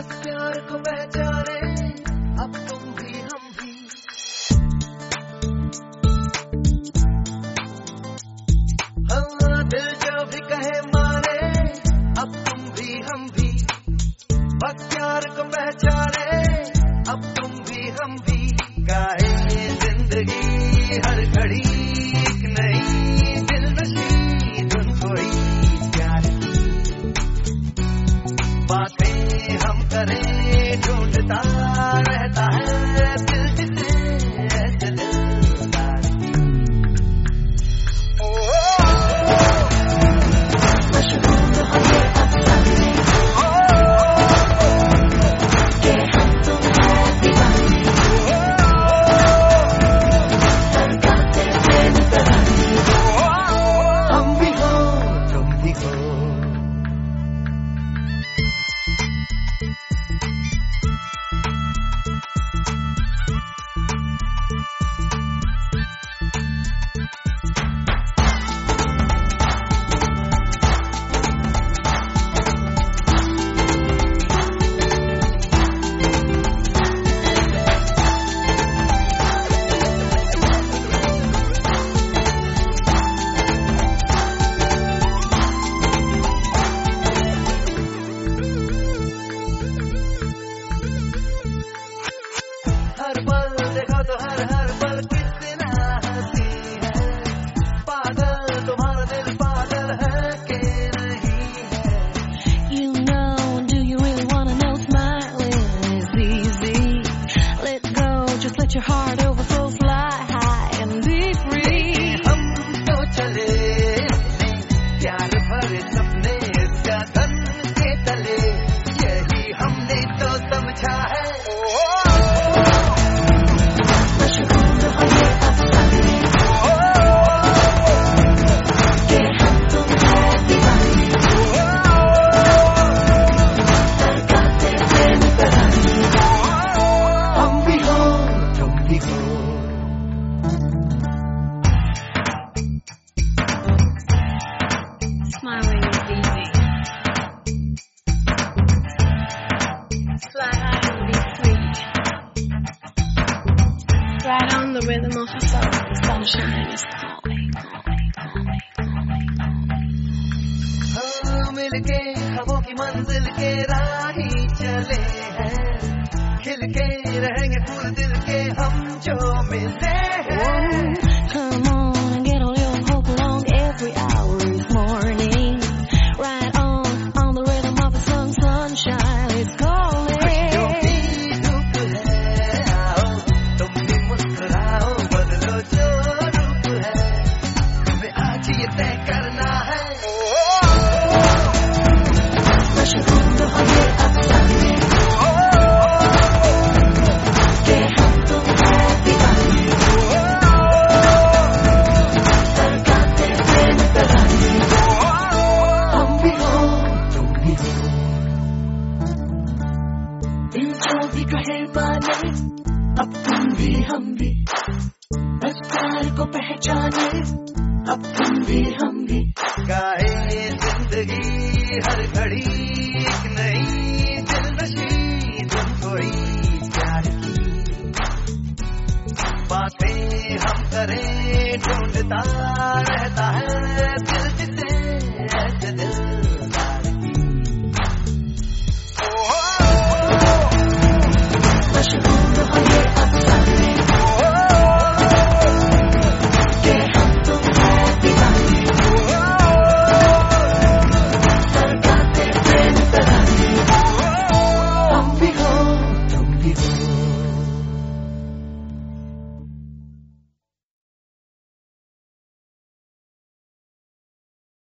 बस प्यार को पहचाने अब तुम भी हम भी। हाँ दिल जो भी कहे माने अब तुम भी हम भी। बस प्यार को पहचाने अब तुम भी हम भी। गाए ये जिंदगी हर घड़ी एक नई दिलनशी धुन कोई प्यार की। बातें हम करें ढूंढता रहता है दिल जिसे ऐसे दिलदार की। हर पल देखो तो हर पल कितना हंसी है। पागल तुम्हारा दिल पागल है कि नहीं है। You know, do you really wanna know? Smiling is easy. Let go, just let your heart overflow, fly high and be free. हम तो चले प्यार भरे सपने इसका तन के तले, यही हमने तो समझा है। Smiling is easy. Fly high and be free. Ride on the rhythm of the soul. The sunshine is calling. हाँ मिलके ख्वाबों की मंजिल के राही चले हैं। खिल के रहेंगे फूल दिल के हम जो मिले हैं। Come on and get a little hope along. Every hour is morning. Ride on the rhythm of the sun. Sunshine is calling. खुशियों की धूप है आओ तुम भी मुस्कुराओ, बदलो जो रूप है हमें आज ये तय करना है। भी कहे माने अब तुम भी हम भी। बस प्यार को पहचाने अब तुम भी हम भी। गाए ये जिंदगी हर घड़ी एक नई दिलनशी धुन कोई प्यार की। बातें हम करें ढूंढता